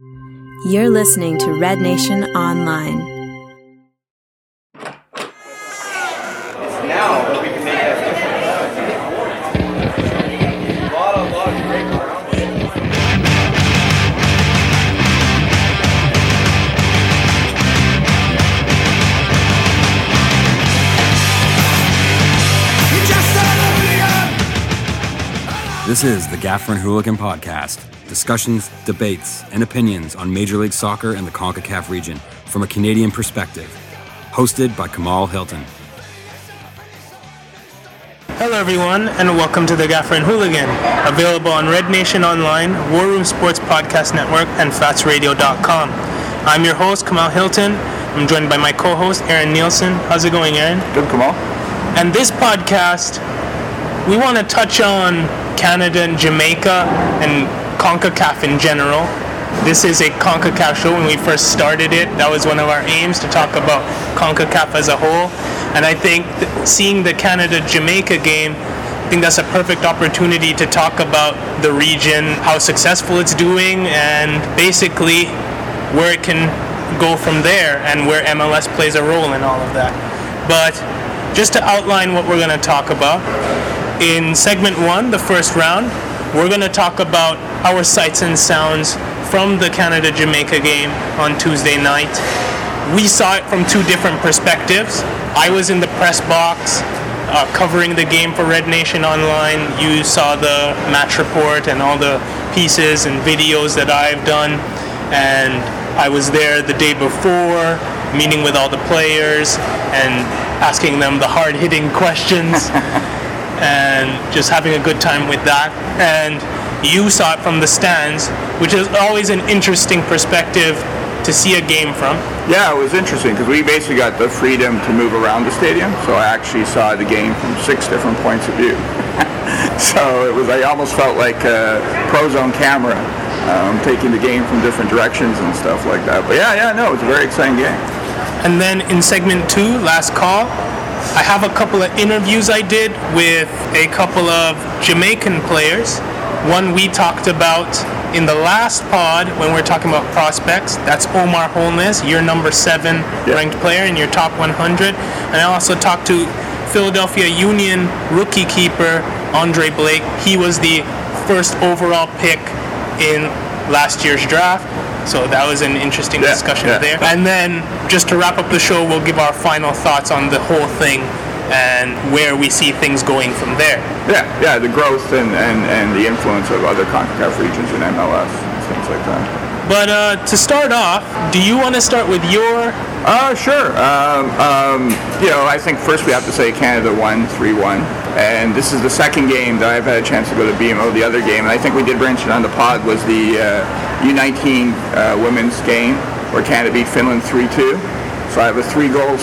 You're listening to Red Nation Online. Now we can make that difference. A lot of great This is the Gaffer and Hooligan Podcast. Discussions, debates, and opinions on Major League Soccer and the CONCACAF region from a Canadian perspective. Hosted by Kamal Hilton. Hello everyone, and welcome to the Gaffer and Hooligan, available on Red Nation Online, War Room Sports Podcast Network, and fatsradio.com. I'm your host, Kamal Hilton. I'm joined by my co-host, Aaron Nielsen. How's it going, Aaron? Good, Kamal. And this podcast, we want to touch on Canada and Jamaica and CONCACAF in general. This is a CONCACAF show. When we first started it, that was one of our aims, to talk about CONCACAF as a whole. And I think seeing the Canada-Jamaica game, I think that's a perfect opportunity to talk about the region, how successful it's doing, and basically where it can go from there and where MLS plays a role in all of that. But just to outline what we're going to talk about, in segment 1, the first round, we're going to talk about our sights and sounds from the Canada-Jamaica game on Tuesday night. We saw it from two different perspectives. I was in the press box covering the game for Red Nation Online. You saw the match report and all the pieces and videos that I've done. And I was there the day before, meeting with all the players and asking them the hard-hitting questions. And just having a good time with that. And you saw it from the stands, which is always an interesting perspective to see a game from. Yeah, it was interesting because we basically got the freedom to move around the stadium, so I actually saw the game from 6 different points of view. So it was, I almost felt like a pro zone camera, taking the game from different directions and stuff like that. But yeah, no, it was a very exciting game. And then in segment 2, last call, I have a couple of interviews I did with a couple of Jamaican players. One we talked about in the last pod when we were talking about prospects. That's Omar Holness, your number 7 ranked player in your top 100. And I also talked to Philadelphia Union rookie keeper Andre Blake. He was the first overall pick in last year's draft. So that was an interesting discussion there. And then, just to wrap up the show, we'll give our final thoughts on the whole thing and where we see things going from there. Yeah, the growth and the influence of other CONCACAF regions in MLS and things like that. But to start off, do you want to start with your... Sure. I think first we have to say Canada won 3-1. And this is the second game that I've had a chance to go to BMO. The other game, and I think we did mention on the pod, was the U19 women's game where Canada beat Finland 3-2. So I have a 3 goals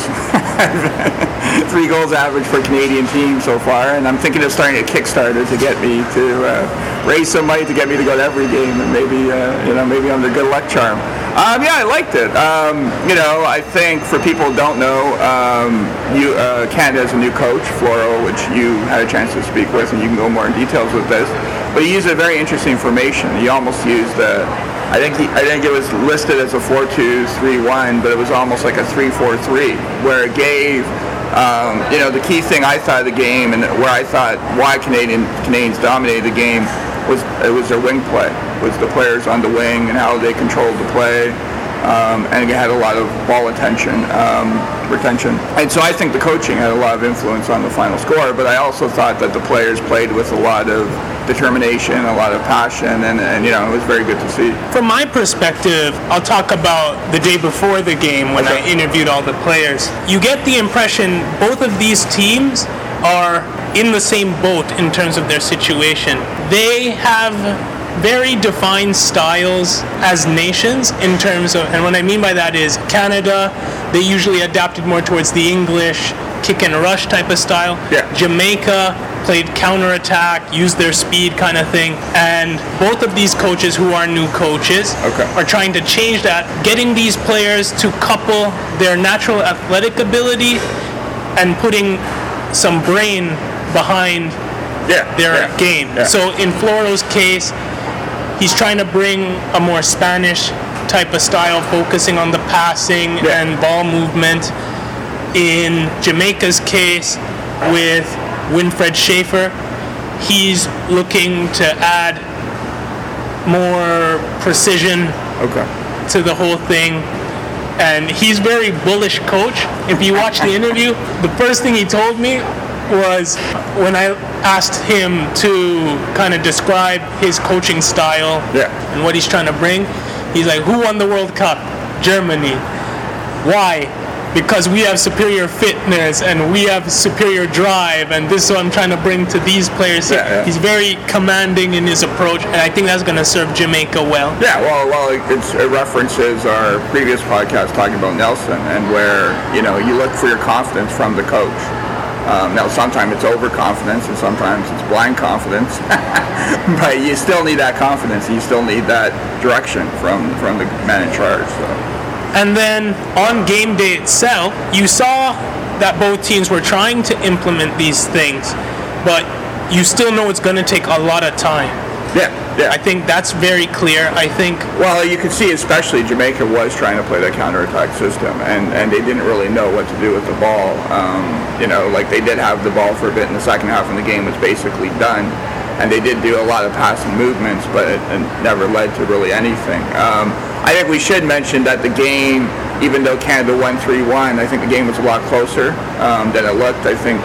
average for Canadian team so far, and I'm thinking of starting a Kickstarter to get me to raise some money to get me to go to every game, and maybe I'm the good luck charm. I liked it. I think for people who don't know, Canada has a new coach, Floro, which you had a chance to speak with, and you can go more in details with this. But he used a very interesting formation. He almost used I think it was listed as a 4-2-3-1, but it was almost like a 3-4-3, where it gave, the key thing I thought of the game, and where I thought why Canadians dominated the game was their wing play, was the players on the wing and how they controlled the play, and it had a lot of ball retention. And so I think the coaching had a lot of influence on the final score, but I also thought that the players played with a lot of determination, a lot of passion, and it was very good to see. From my perspective, I'll talk about the day before the game when I interviewed all the players. You get the impression both of these teams are in the same boat in terms of their situation. They have very defined styles as nations in terms of, and what I mean by that is Canada, they usually adapted more towards the English kick and rush type of style. Jamaica played counterattack, used their speed kind of thing, and both of these coaches, who are new coaches, are trying to change that, getting these players to couple their natural athletic ability and putting some brain behind their game. So in Floro's case, he's trying to bring a more Spanish type of style, focusing on the passing and ball movement. In Jamaica's case, with Winfred Schaefer, he's looking to add more precision to the whole thing. And he's very bullish coach. If you watch the interview, the first thing he told me was when I asked him to kind of describe his coaching style and what he's trying to bring, he's like, who won the World Cup? Germany. Why? Because we have superior fitness and we have superior drive, and this is what I'm trying to bring to these players. He's very commanding in his approach, and I think that's going to serve Jamaica well. Yeah, well, it references our previous podcast talking about Nelson, and where, you know, you look for your confidence from the coach. Now, sometimes it's overconfidence, and sometimes it's blind confidence, but you still need that confidence. You still need that direction from the man in charge. So. And then on game day itself, you saw that both teams were trying to implement these things, but you still know it's going to take a lot of time. Yeah. I think that's very clear. Well, you could see especially Jamaica was trying to play the counterattack system, and they didn't really know what to do with the ball. You know, like they did have the ball for a bit in the second half when the game was basically done, and they did do a lot of passing movements, but it never led to really anything. I think we should mention that the game, even though Canada won 3-1, I think the game was a lot closer than it looked. I think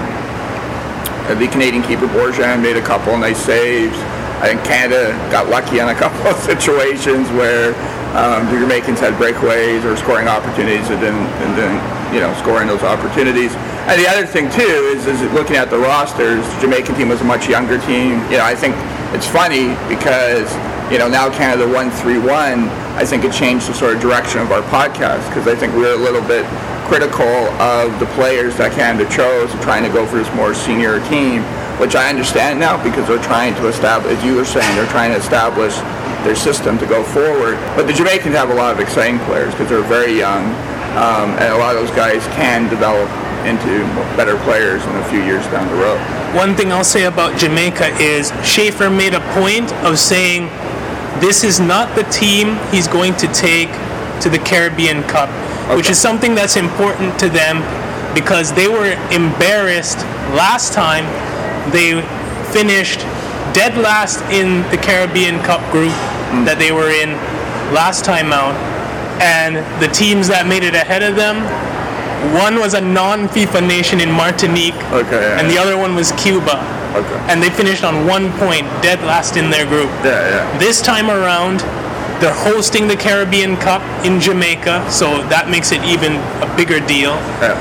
the Canadian keeper Bourgeon made a couple of nice saves. I think Canada got lucky on a couple of situations where the Jamaicans had breakaways or scoring opportunities and didn't scoring those opportunities. And the other thing too is looking at the rosters, the Jamaican team was a much younger team. You know, I think it's funny because, you know, now Canada won 3-1. I think it changed the sort of direction of our podcast, because I think we were a little bit critical of the players that Canada chose, trying to go for this more senior team, which I understand now because they're trying to establish, as you were saying, they're trying to establish their system to go forward. But the Jamaicans have a lot of exciting players because they're very young, and a lot of those guys can develop into better players in a few years down the road. One thing I'll say about Jamaica is Schaefer made a point of saying this is not the team he's going to take to the Caribbean Cup, which is something that's important to them because they were embarrassed last time. They finished dead last in the Caribbean Cup group that they were in last time out, and the teams that made it ahead of them, one was a non-FIFA nation in Martinique, and the other one was Cuba. And they finished on 1 point, dead last in their group. This time around, they're hosting the Caribbean Cup in Jamaica, so that makes it even a bigger deal.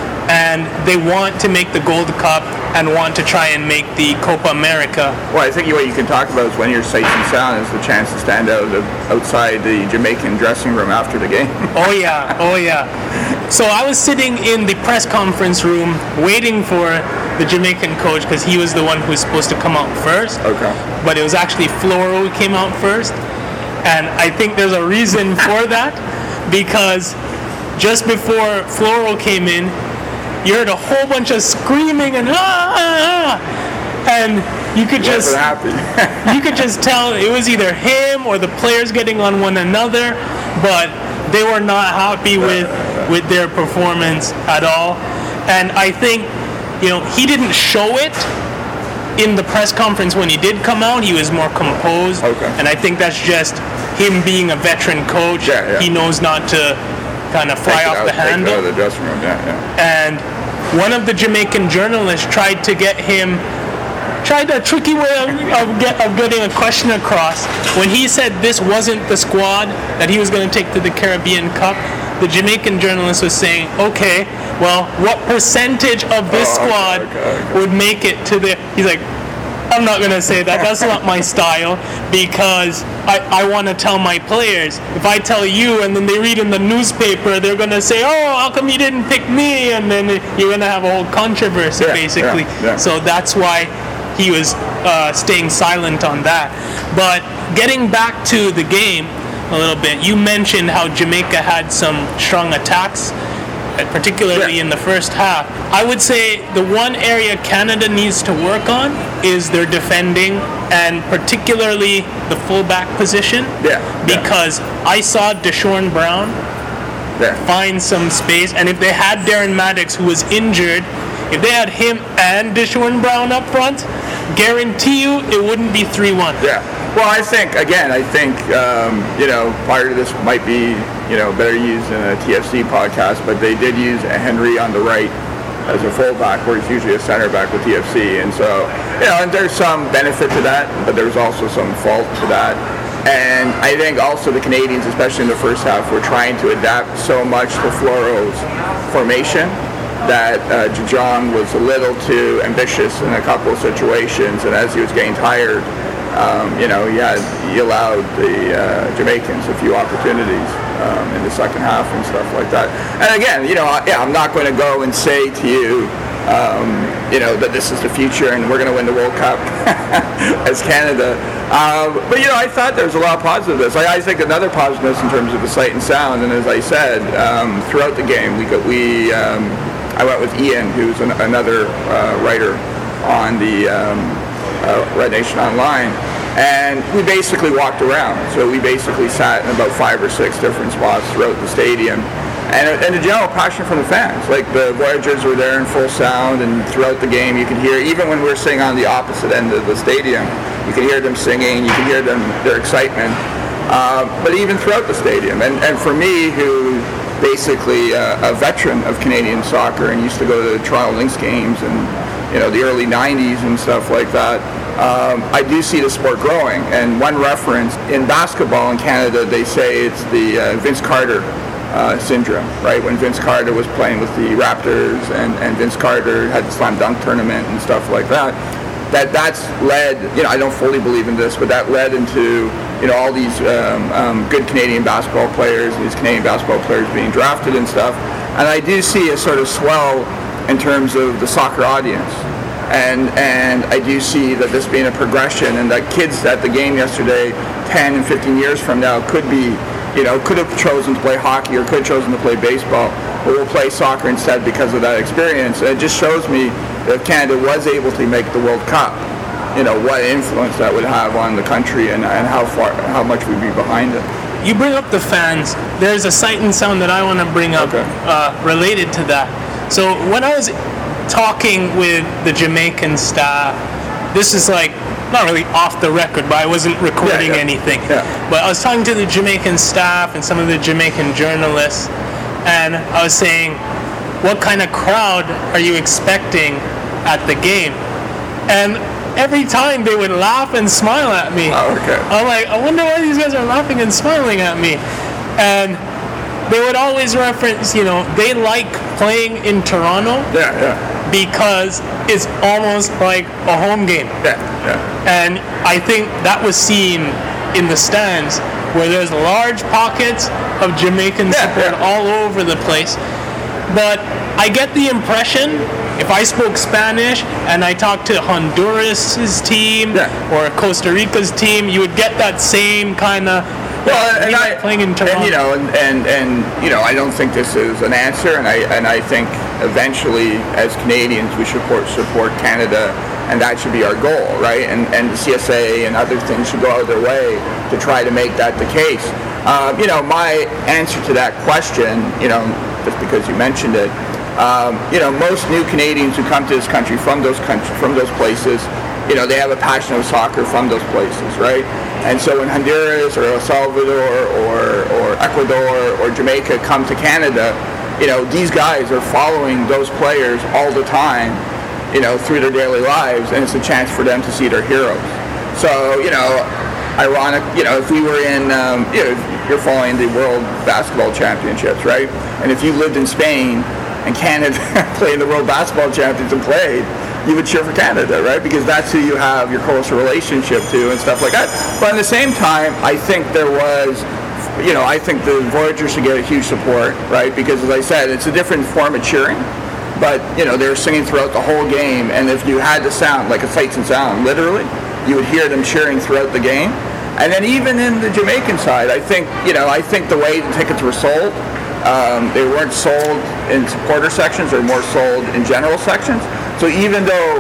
And they want to make the Gold Cup and want to try and make the Copa America. Well, I think what you can talk about is when you're sight and sound is the chance to stand outside the Jamaican dressing room after the game. Oh yeah. So I was sitting in the press conference room waiting for the Jamaican coach because he was the one who was supposed to come out first. But it was actually Floro who came out first. And I think there's a reason for that, because just before Floro came in, you heard a whole bunch of screaming and and you could just you could just tell it was either him or the players getting on one another, but they were not happy with their performance at all. And I think, you know, he didn't show it in the press conference when he did come out. He was more composed, and I think that's just him being a veteran coach. He knows not to kind of fly off the handle. Out of the dressing room. And one of the Jamaican journalists tried a tricky way of getting a question across. When he said this wasn't the squad that he was going to take to the Caribbean Cup, the Jamaican journalist was saying, okay, well, what percentage of this squad would make it to the... He's like, I'm not going to say that. That's not my style, because I want to tell my players. If I tell you and then they read in the newspaper, they're going to say, oh, how come you didn't pick me? And then you're going to have a whole controversy, basically. So that's why he was staying silent on that. But getting back to the game a little bit, you mentioned how Jamaica had some strong attacks. particularly in the first half. I would say the one area Canada needs to work on is their defending, and particularly the fullback position. Because I saw Deshaun Brown find some space, and if they had Darren Maddox, who was injured, if they had him and Deshaun Brown up front, guarantee you it wouldn't be 3-1. Well, I think part of this might be, better used in a TFC podcast, but they did use Henry on the right as a fullback, where he's usually a center back with TFC. And so, and there's some benefit to that, but there's also some fault to that. And I think also the Canadians, especially in the first half, were trying to adapt so much to Floro's formation that Jejong was a little too ambitious in a couple of situations, and as he was getting tired, he allowed the Jamaicans a few opportunities in the second half and stuff like that. And again, I'm not going to go and say to you, that this is the future and we're going to win the World Cup as Canada. But I thought there was a lot of positiveness. I think another positiveness in terms of the sight and sound, and as I said, throughout the game, I went with Ian, who's another writer on the Red Nation Online, and we basically walked around. So we basically sat in about 5 or 6 different spots throughout the stadium, and a general passion from the fans. Like the Voyagers were there in full sound, and throughout the game you could hear, even when we were sitting on the opposite end of the stadium, you could hear them singing, you could hear their excitement. But even throughout the stadium, and for me, who basically a veteran of Canadian soccer and used to go to the Toronto Lynx games and the early 90s and stuff like that, I do see the sport growing. And one reference, in basketball in Canada, they say it's the Vince Carter syndrome, right? When Vince Carter was playing with the Raptors and Vince Carter had the slam dunk tournament and stuff like that, that's led, I don't fully believe in this, but that led into, all these good Canadian basketball players, these Canadian basketball players being drafted and stuff. And I do see a sort of swell in terms of the soccer audience. And I do see that this being a progression, and that kids at the game yesterday, 10 and 15 years from now, could have chosen to play hockey or could have chosen to play baseball, but will play soccer instead because of that experience. And it just shows me that if Canada was able to make the World Cup, what influence that would have on the country and how much we'd be behind it. You bring up the fans. There's a sight and sound that I want to bring up related to that. So when I was talking with the Jamaican staff, this is not really off the record, but I wasn't recording anything. But I was talking to the Jamaican staff and some of the Jamaican journalists, and I was saying, what kind of crowd are you expecting at the game? And every time they would laugh and smile at me. I'm like, I wonder why these guys are laughing and smiling at me. And they would always reference, they like playing in Toronto because it's almost like a home game. And I think that was seen in the stands, where there's large pockets of Jamaican support all over the place. But I get the impression, if I spoke Spanish and I talked to Honduras' team or Costa Rica's team, you would get that same kind of playing in Toronto. And I don't think this is an answer, and I think eventually as Canadians we should support Canada, and that should be our goal, right? And the CSA and other things should go out of their way to try to make that the case. My answer to that question, just because you mentioned it, most new Canadians who come to this country from those places, they have a passion of soccer from those places, right? And so when Honduras or El Salvador or Ecuador or Jamaica come to Canada, these guys are following those players all the time, through their daily lives, and it's a chance for them to see their heroes. So, ironic, if we were in, you're following the World Basketball Championships, right? And if you lived in Spain and Canada played the World Basketball Champions and played, you would cheer for Canada, right? Because that's who you have your closer relationship to and stuff like that. But at the same time, I think there was, I think the Voyagers should get a huge support, right? Because as I said, it's a different form of cheering. But, they were singing throughout the whole game, and if you had the sound, like a sights and sound, literally, you would hear them cheering throughout the game. And then even in the Jamaican side, I think the way the tickets were sold, they weren't sold in supporter sections; they're more sold in general sections. So even though,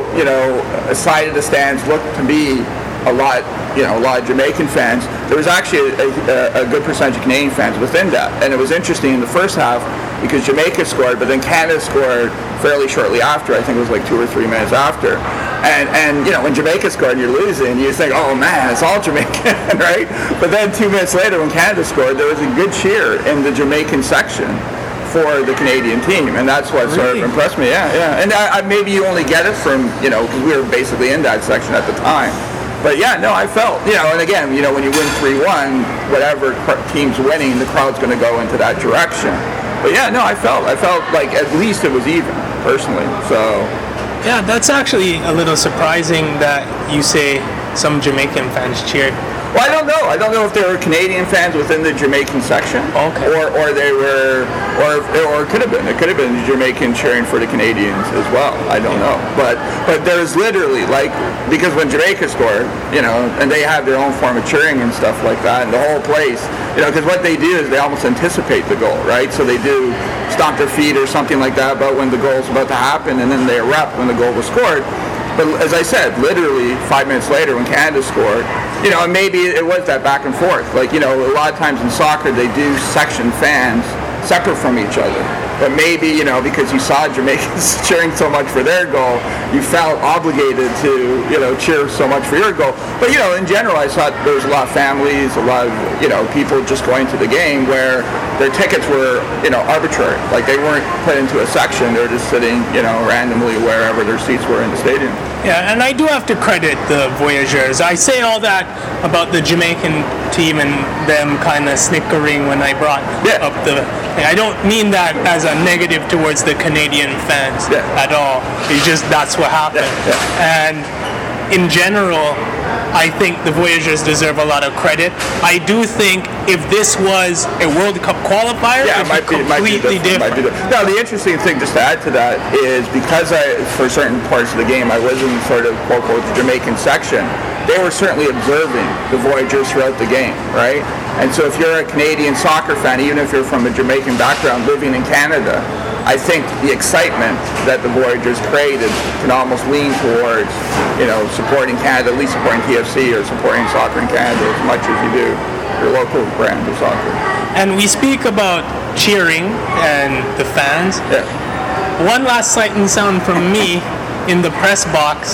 a side of the stands looked to be a lot of Jamaican fans, there was actually a good percentage of Canadian fans within that. And it was interesting in the first half because Jamaica scored, but then Canada scored fairly shortly after. I think it was like 2 or 3 minutes after. And when Jamaica scored and you're losing, you think, oh man, it's all Jamaican, right? But then 2 minutes later when Canada scored, there was a good cheer in the Jamaican section for the Canadian team, and that's what sort of impressed me. Yeah. And maybe you only get it from, because we were basically in that section at the time. But yeah, no, I felt, and again, when you win 3-1, whatever team's winning, the crowd's going to go into that direction. But yeah, no, I felt like at least it was even, personally. So yeah, that's actually a little surprising that you say some Jamaican fans cheered. Well, I don't know. I don't know if there were Canadian fans within the Jamaican section, or they were, or it could have been. It could have been Jamaican cheering for the Canadians as well. I don't know. But there's literally because when Jamaica scored, and they have their own form of cheering and stuff like that, and the whole place, because what they do is they almost anticipate the goal, right? So they do stomp their feet or something like that about when the goal's about to happen, and then they erupt when the goal was scored. But as I said, literally 5 minutes later when Canada scored, and maybe it was that back and forth. A lot of times in soccer they do section fans separate from each other. But maybe, because you saw Jamaicans cheering so much for their goal, you felt obligated to, cheer so much for your goal. But, in general, I thought there was a lot of families, a lot of, people just going to the game where their tickets were, arbitrary. Like they weren't put into a section. They were just sitting, randomly wherever their seats were in the stadium. Yeah, and I do have to credit the Voyageurs. I say all that about the Jamaican team and them kind of snickering when I brought up the... I don't mean that as a negative towards the Canadian fans at all. It's just that's what happened. And in general, I think the Voyageurs deserve a lot of credit. I do think if this was a World Cup qualifier, it might be completely different. Now, the interesting thing, just to add to that, is because for certain parts of the game, I was in sort of, quote, the Jamaican section, they were certainly observing the Voyageurs throughout the game, right? And so if you're a Canadian soccer fan, even if you're from a Jamaican background living in Canada, I think the excitement that the Voyageurs created can almost lean towards, supporting Canada, at least supporting TFC or supporting soccer in Canada as much as you do your local brand of soccer. And we speak about cheering and the fans. Yeah. One last sight and sound from me in the press box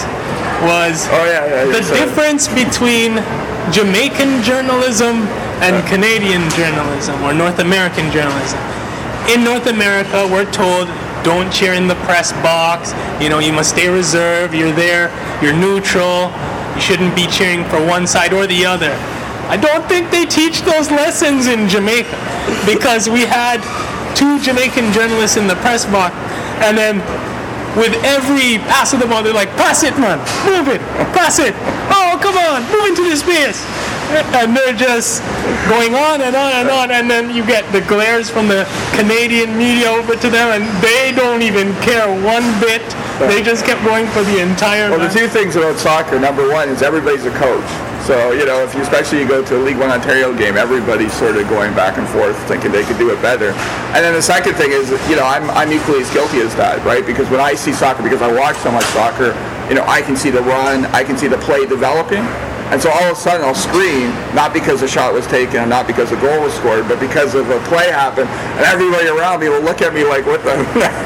was the difference between Jamaican journalism and Canadian journalism, or North American journalism. In North America, we're told, don't cheer in the press box, you must stay reserved, you're there, you're neutral, you shouldn't be cheering for one side or the other. I don't think they teach those lessons in Jamaica, because we had 2 Jamaican journalists in the press box, and then with every pass of the ball, they're like, pass it, man, move it, pass it, oh, come on, move into the space. And they're just going on and on and on, and then you get the glares from the Canadian media over to them, and they don't even care one bit. They just kept going for the entire match. The 2 things about soccer, number one is everybody's a coach. So, if especially you go to a League One Ontario game, everybody's sort of going back and forth thinking they could do it better. And then the second thing is, I'm equally as guilty as that, right? Because when I see soccer, because I watch so much soccer, I can see the run, I can see the play developing. And so all of a sudden I'll scream, not because a shot was taken and not because a goal was scored, but because of a play happened. And everybody around me will look at me like, what the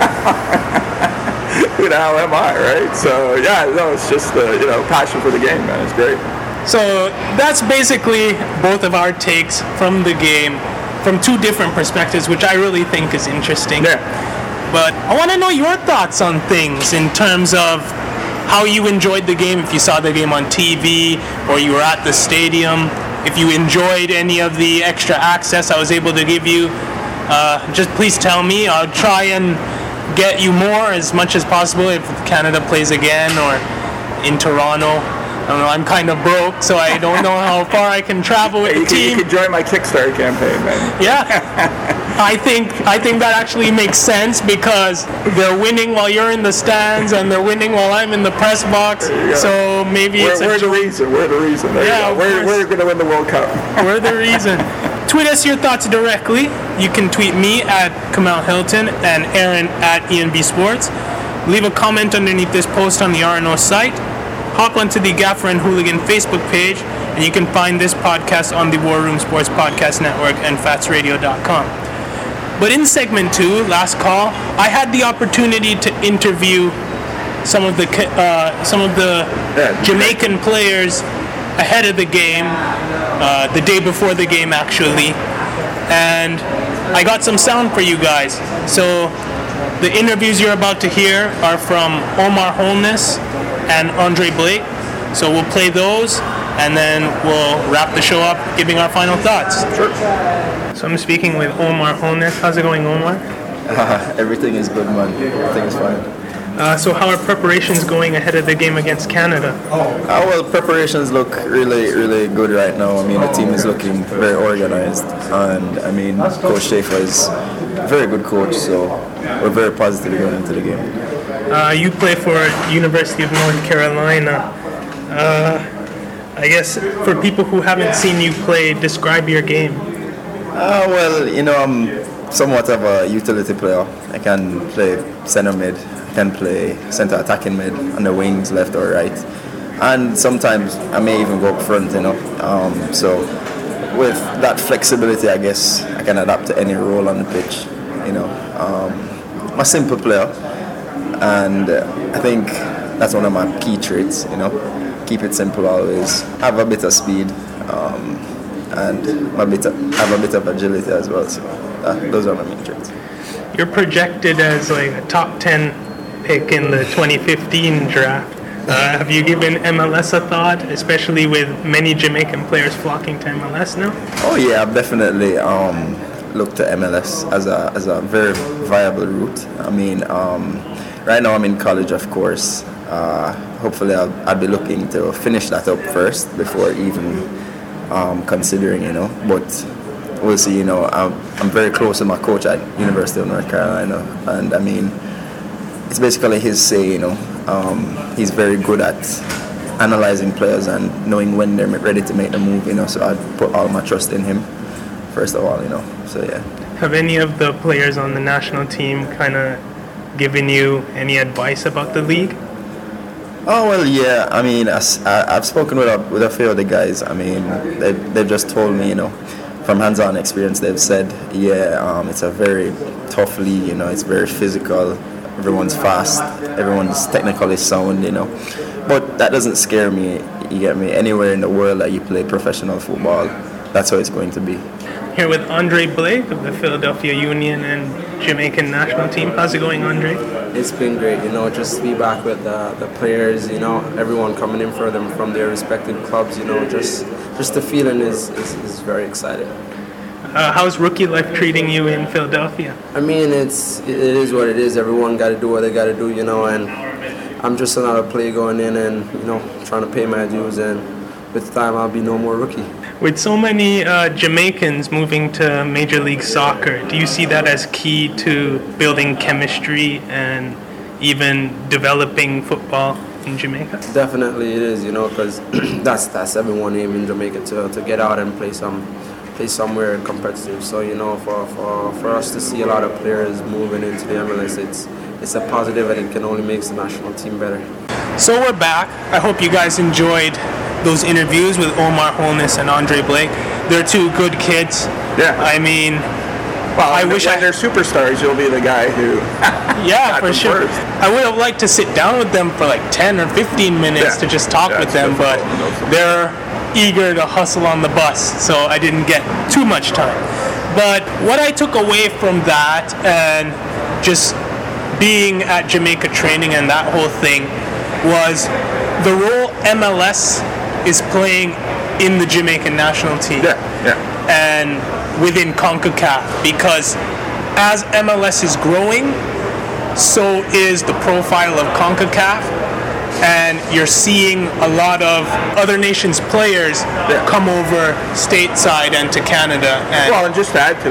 who the hell am I, right? So, it's just the, passion for the game, man. It's great. So that's basically both of our takes from the game from 2 different perspectives, which I really think is interesting. Yeah. But I want to know your thoughts on things in terms of how you enjoyed the game, if you saw the game on TV or you were at the stadium, if you enjoyed any of the extra access I was able to give you. Just please tell me. I'll try and get you more as much as possible if Canada plays again or in Toronto. I don't know, I'm kind of broke, so I don't know how far I can travel with the team. You can join my Kickstarter campaign, man. Yeah. I think that actually makes sense because they're winning while you're in the stands and they're winning while I'm in the press box. So maybe we're the reason. We're the reason. We're going to win the World Cup. We're the reason. Tweet us your thoughts directly. You can tweet me at Kamal Hilton and Aaron at ENB Sports. Leave a comment underneath this post on the RNO site. Hop onto the Gaffer and Hooligan Facebook page, and you can find this podcast on the War Room Sports Podcast Network and fatsradio.com. But in segment 2, last call, I had the opportunity to interview some of the Jamaican players ahead of the game, the day before the game actually, and I got some sound for you guys. So the interviews you're about to hear are from Omar Holness and Andre Blake. So we'll play those, and then we'll wrap the show up giving our final thoughts. Sure. So I'm speaking with Omar Holness. How's it going, Omar? Everything is good, man. Everything is fine. So how are preparations going ahead of the game against Canada? Well, preparations look really, really good right now. I mean, the team is looking very organized, and I mean, Coach Schaefer is a very good coach, so we're very positive going into the game. You play for University of North Carolina. I guess for people who haven't seen you play, describe your game. Well, you know, I'm somewhat of a utility player. I can play center mid, I can play center attacking mid, on the wings, left or right. And sometimes I may even go up front, you know. So with that flexibility, I guess I can adapt to any role on the pitch, you know. I'm a simple player, and I think that's one of my key traits, you know. Keep it simple always, have a bit of speed, and have a bit of agility as well. So those are my main traits. You're projected as like a top 10 pick in the 2015 draft. Have you given MLS a thought, especially with many Jamaican players flocking to MLS now? Oh yeah, I've definitely looked to MLS as a very viable route. I mean, right now I'm in college, of course. Hopefully I'll be looking to finish that up first before even considering, you know. But we'll see, you know. I'm very close to my coach at University of North Carolina, and I mean, it's basically his say, you know. He's very good at analyzing players and knowing when they're ready to make the move, you know. So I'd put all my trust in him, first of all, you know. So yeah. Have any of the players on the national team kind of given you any advice about the league? Oh well, yeah. I mean, I've spoken with a few of the guys. I mean, they've just told me, you know, from hands-on experience, they've said, yeah, it's a very tough league. You know, it's very physical. Everyone's fast. Everyone's technically sound. You know, but that doesn't scare me. You get me? Anywhere in the world that you play professional football, that's how it's going to be. Here with Andre Blake of the Philadelphia Union and Jamaican national team. How's it going, Andre? It's been great, you know, just to be back with the players, you know, everyone coming in for them from their respective clubs, you know, just the feeling is very exciting. How's rookie life treating you in Philadelphia? I mean, it is what it is. Everyone got to do what they got to do, you know, and I'm just another player going in and, you know, trying to pay my dues, and with time I'll be no more rookie. With so many Jamaicans moving to Major League Soccer, do you see that as key to building chemistry and even developing football in Jamaica? Definitely it is, you know, because that's everyone aiming in Jamaica to get out and play somewhere competitive. So, you know, for us to see a lot of players moving into the MLS, it's a positive, and it can only make the national team better. So we're back. I hope you guys enjoyed those interviews with Omar Holness and Andre Blake. They're two good kids. Yeah. I mean, well, I wish when they're superstars, you'll be the guy who yeah, got for them sure. first. I would have liked to sit down with them for like 10 or 15 minutes to just talk with them, but they're eager to hustle on the bus, so I didn't get too much time. But what I took away from that, and just being at Jamaica training and that whole thing, was the role MLS is playing in the Jamaican national team and within CONCACAF, because as MLS is growing, so is the profile of CONCACAF, and you're seeing a lot of other nations' players come over stateside and to Canada. And just to add to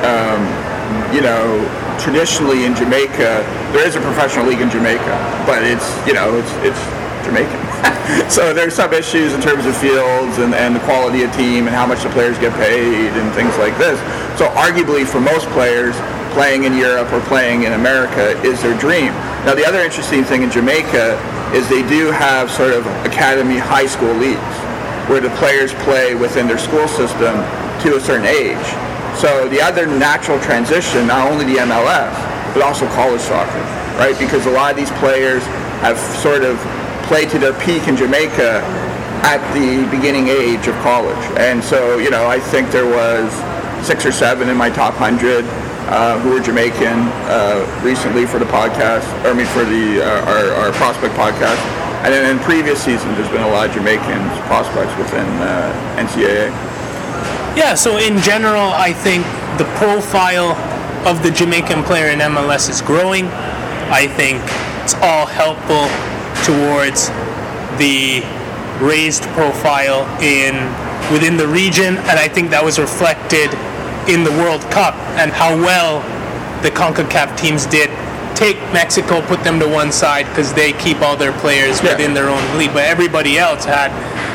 that, you know, traditionally in Jamaica, there is a professional league in Jamaica, but it's, you know, it's Jamaican. So there's some issues in terms of fields and the quality of team and how much the players get paid and things like this. So arguably for most players, playing in Europe or playing in America is their dream. Now the other interesting thing in Jamaica is they do have sort of academy high school leagues where the players play within their school system to a certain age. So the other natural transition, not only the MLS, but also college soccer, right? Because a lot of these players have sort of played to their peak in Jamaica at the beginning age of college. And so, I think there was 6 or 7 in my top 100 who were Jamaican recently for the podcast, for the our prospect podcast. And then in previous seasons, there's been a lot of Jamaican prospects within NCAA. Yeah, so in general, I think the profile of the Jamaican player in MLS is growing. I think it's all helpful towards the raised profile within the region, and I think that was reflected in the World Cup and how well the CONCACAF teams did. Take Mexico, put them to one side because they keep all their players within their own league, but everybody else had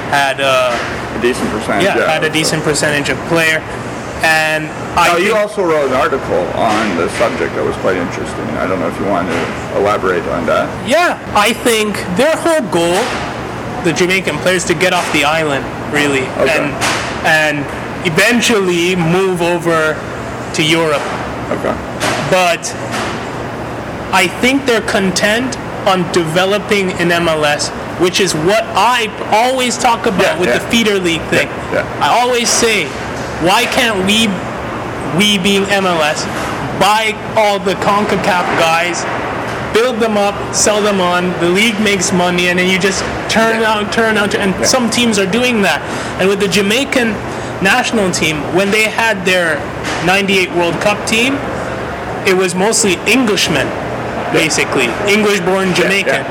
a decent percentage. Had a decent percentage of player. And you also wrote an article on the subject that was quite interesting. I don't know if you want to elaborate on that. Yeah, I think their whole goal, the Jamaican players, to get off the island, really, and eventually move over to Europe. Okay. But I think they're content on developing in MLS, which is what I always talk about with the feeder league thing. I always say, why can't we being MLS, buy all the CONCACAF guys, build them up, sell them on, the league makes money, and then you just turn out, and some teams are doing that. And with the Jamaican national team, when they had their 98 World Cup team, it was mostly Englishmen, basically, English-born Jamaicans.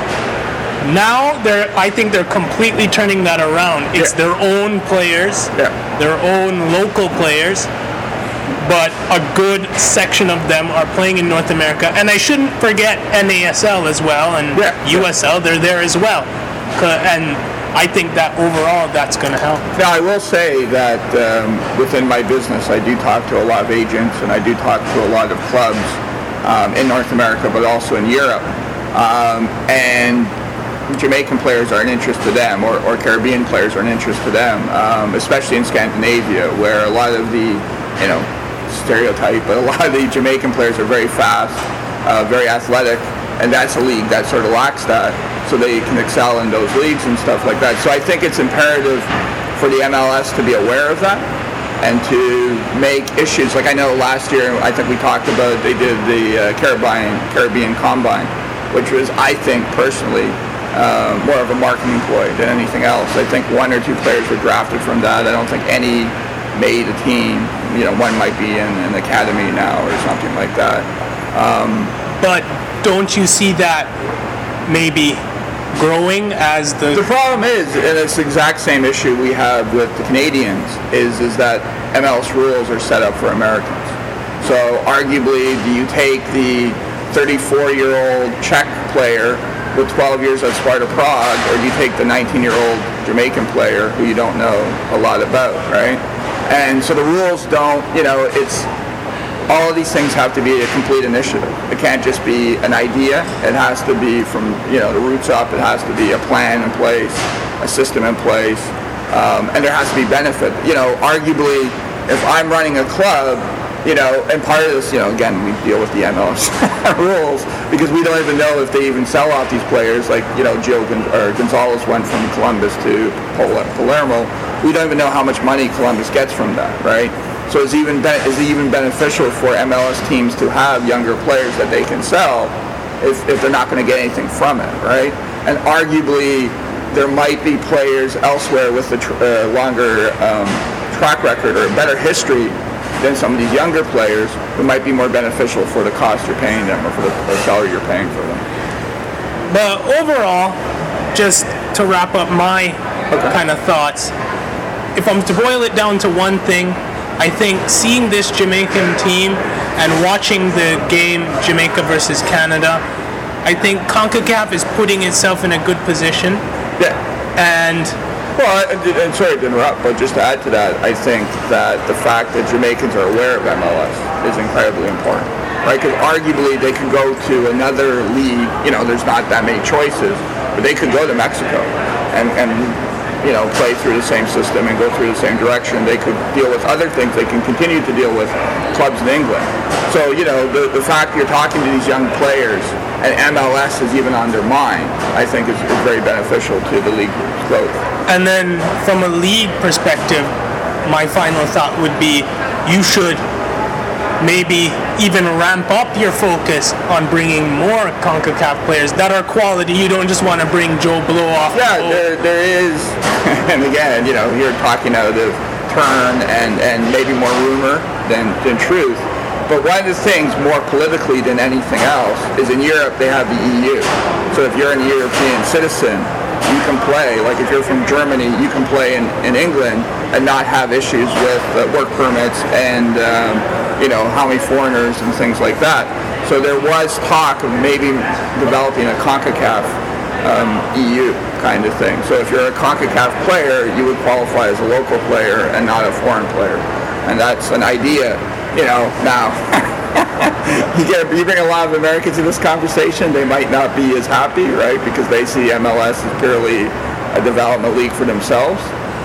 Now I think they're completely turning that around. It's their own players, their own local players, but a good section of them are playing in North America. And I shouldn't forget NASL as well, and USL, they're there as well. And I think that overall that's going to help. Now I will say that within my business I do talk to a lot of agents and I do talk to a lot of clubs in North America but also in Europe. And Jamaican players are an interest to them, or Caribbean players are an interest to them, especially in Scandinavia, where a lot of the, stereotype, but a lot of the Jamaican players are very fast, very athletic, and that's a league that sort of lacks that, so they can excel in those leagues and stuff like that. So I think it's imperative for the MLS to be aware of that and to make issues. Like I know last year, I think we talked about, they did the Caribbean Combine, which was, I think personally, more of a marketing ploy than anything else. I think 1 or 2 players were drafted from that. I don't think any made a team. One might be in an academy now or something like that. But don't you see that maybe growing as the problem is, and it's the exact same issue we have with the Canadians, is that MLS rules are set up for Americans. So arguably, do you take the 34-year-old Czech player with 12 years at Sparta Prague, or do you take the 19-year-old Jamaican player who you don't know a lot about, right? And so the rules don't, it's, all of these things have to be a complete initiative. It can't just be an idea. It has to be from, the roots up. It has to be a plan in place, a system in place, and there has to be benefit. Arguably, if I'm running a club, and part of this, again, we deal with the MLS rules because we don't even know if they even sell off these players. Like, Gonzalez went from Columbus to Palermo. We don't even know how much money Columbus gets from that, right? So is it even beneficial for MLS teams to have younger players that they can sell if they're not going to get anything from it, right? And arguably, there might be players elsewhere with a longer track record or better history than some of these younger players who might be more beneficial for the cost you're paying them or for the salary you're paying for them. But overall, just to wrap up my kind of thoughts, if I'm to boil it down to one thing, I think seeing this Jamaican team and watching the game Jamaica versus Canada, I think CONCACAF is putting itself in a good position Yeah. And Well, and sorry to interrupt, but just to add to that, I think that the fact that Jamaicans are aware of MLS is incredibly important, right? Because arguably they could go to another league, there's not that many choices, but they could go to Mexico and play through the same system and go through the same direction. They could deal with other things. They can continue to deal with clubs in England. So, the fact you're talking to these young players and MLS is even on their mind, I think is very beneficial to the league's growth. And then from a league perspective, my final thought would be you should maybe even ramp up your focus on bringing more CONCACAF players that are quality. You don't just want to bring Joe Blow off. Yeah, there is, and again, you're talking out of turn and maybe more rumor than truth. But one of the things more politically than anything else is in Europe they have the EU. So if you're a European citizen, you can play, like if you're from Germany, you can play in England and not have issues with work permits and how many foreigners and things like that. So there was talk of maybe developing a CONCACAF EU kind of thing. So if you're a CONCACAF player, you would qualify as a local player and not a foreign player. And that's an idea, now. You bring a lot of Americans in this conversation, they might not be as happy, right? Because they see MLS as purely a development league for themselves.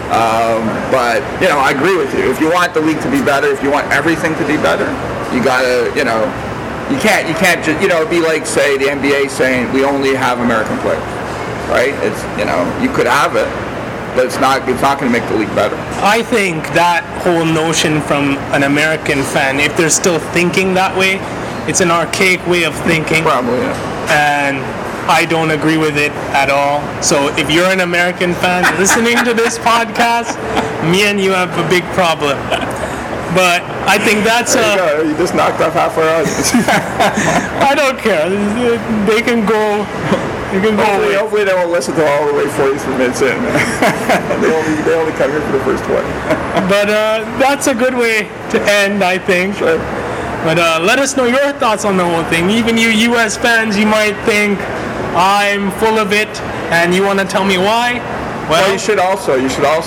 But I agree with you. If you want the league to be better, if you want everything to be better, you gotta, you can't just, it'd be like, say, the NBA saying we only have American players, right? It's, you could have it, but it's not going to make the league better. I think that whole notion from an American fan, if they're still thinking that way, it's an archaic way of thinking. Probably, yeah. And I don't agree with it at all. So if you're an American fan listening to this podcast, me and you have a big problem. But I think that's there you just knocked off half our audience. I don't care. They can go. Hopefully they won't listen to all the way 43 minutes in. they only come here for the first one. But that's a good way to end, I think. Sure. But let us know your thoughts on the whole thing. Even you U.S. fans, you might think I'm full of it, and you want to tell me why. Well, you should also,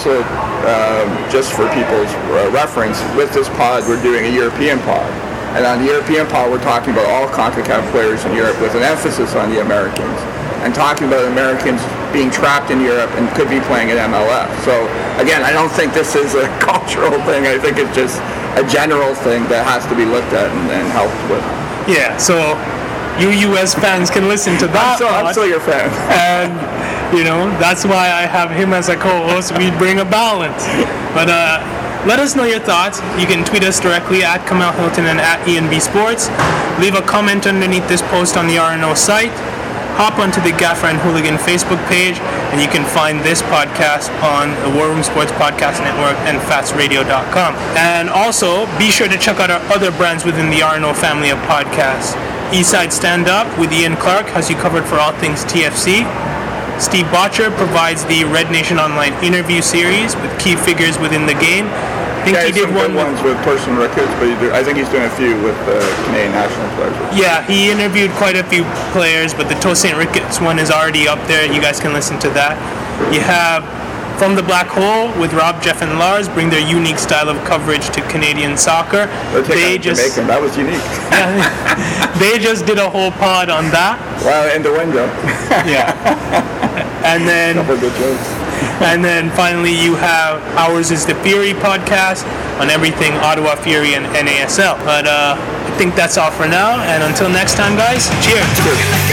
just for people's reference, with this pod, we're doing a European pod. And on the European pod, we're talking about all CONCACAF players in Europe with an emphasis on the Americans. And talking about Americans being trapped in Europe and could be playing at MLS. So, again, I don't think this is a cultural thing. I think it's just a general thing that has to be looked at and helped with. Yeah, so you U.S. fans can listen to that. I'm still your fan. And, that's why I have him as a co-host. We bring a balance. But let us know your thoughts. You can tweet us directly at Kamal Hilton and at ENB Sports. Leave a comment underneath this post on the RNO site. Hop onto the Gaffer and Hooligan Facebook page, and you can find this podcast on the War Room Sports Podcast Network and fatsradio.com. And also, be sure to check out our other brands within the RNO family of podcasts. Eastside Stand Up with Ian Clark has you covered for all things TFC. Steve Botcher provides the Red Nation Online interview series with key figures within the game. I think he did one ones with Person Ricketts, but I think he's doing a few with Canadian national players. Yeah, he interviewed quite a few players, but the Toast St. Ricketts one is already up there. You guys can listen to that. You have From the Black Hole with Rob, Jeff, and Lars bring their unique style of coverage to Canadian soccer. That was unique. They just did a whole pod on that. Wow, in the window. Yeah. And then a couple of good jokes. And then finally you have Ours is the Fury podcast on everything Ottawa Fury and NASL. But I think that's all for now. And until next time, guys, cheers.